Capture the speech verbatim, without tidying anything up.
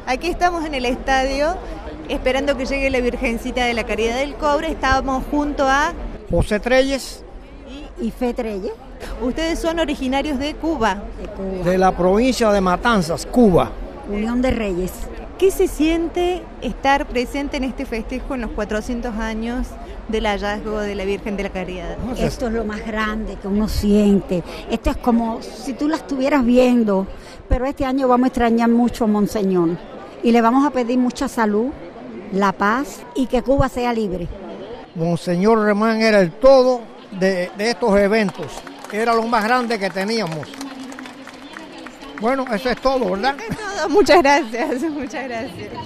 Aquí estamos en el estadio, esperando que llegue la Virgencita de la Caridad del Cobre. Estábamos junto a José Treyes y Fe Treyes. Ustedes son originarios de Cuba. De Cuba. De la provincia de Matanzas, Cuba. Unión de Reyes. ¿Qué se siente estar presente en este festejo en los cuatrocientos años del hallazgo de la Virgen de la Caridad? Esto es lo más grande que uno siente. Esto es como si tú la estuvieras viendo, pero este año vamos a extrañar mucho a Monseñor y le vamos a pedir mucha salud, la paz y que Cuba sea libre. Monseñor Remán era el todo de, de estos eventos, era lo más grande que teníamos. Bueno, eso es todo, ¿verdad? Es todo. Muchas gracias, muchas gracias.